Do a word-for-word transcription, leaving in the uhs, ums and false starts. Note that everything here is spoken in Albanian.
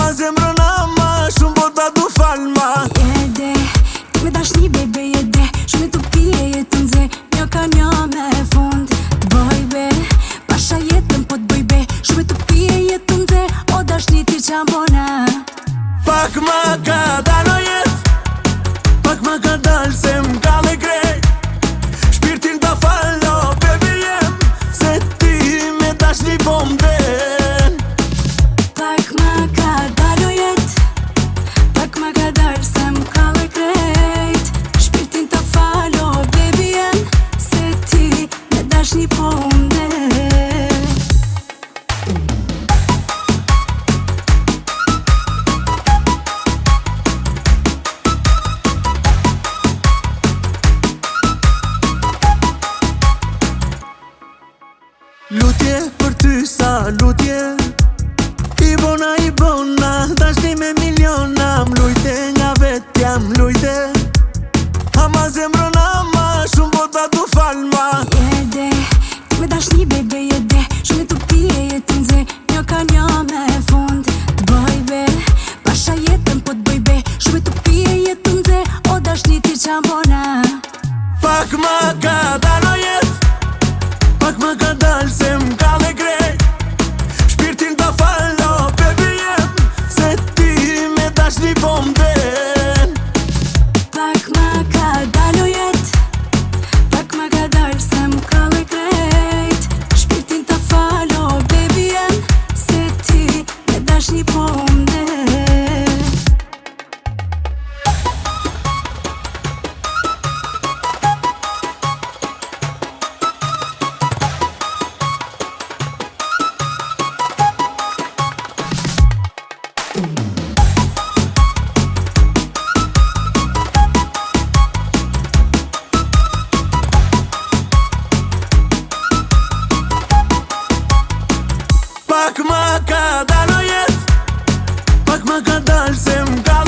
ma zemrëna ma shumë bota du falma. Jede, ti me dashni bebe jede, shumë të pije jetë nxe, një ka një me fund. Të bëj be, pasha jetën po të bëj be, shumë të pije jetë nxe, o dashni ti qa mbona. Pak ma ka dal o jet, pak ma ka dal se m'kalle krejt. Shpirtin ta fallo, baby jem, se ti me dashni po m'ben. Pak ma ka dal o jet, pak ma ka dal se m'kalle krejt. Shpirtin ta fallo, baby jem, se ti me dashni po m'ben. Lutje për ty sa lutje, i bona i bona, dashni me miliona. M'lujte nga vetja m'lujte, ama zemrona ma shumë bota du falma. Jede, ti me dashni bebe jede, shumë të pije jetë nxe, një ka një me fund. Të bëj be, pasha jetën po të bëj be, shumë të pije jetë nxe, o dashni ti qa mbona. Pak ma ka dal o jet, pak ma ka dal se m'kalle krejt. Shpirtin ta fallo, baby jem, se ti me dashni po m'ben. Pak ma ka dal o jet, pak ma ka dal se m'kalle krejt. Shpirtin ta fallo, baby jem, se ti me dashni po m'ben. Pak ma ka dal o jet, pak ma ka dal se m'kalle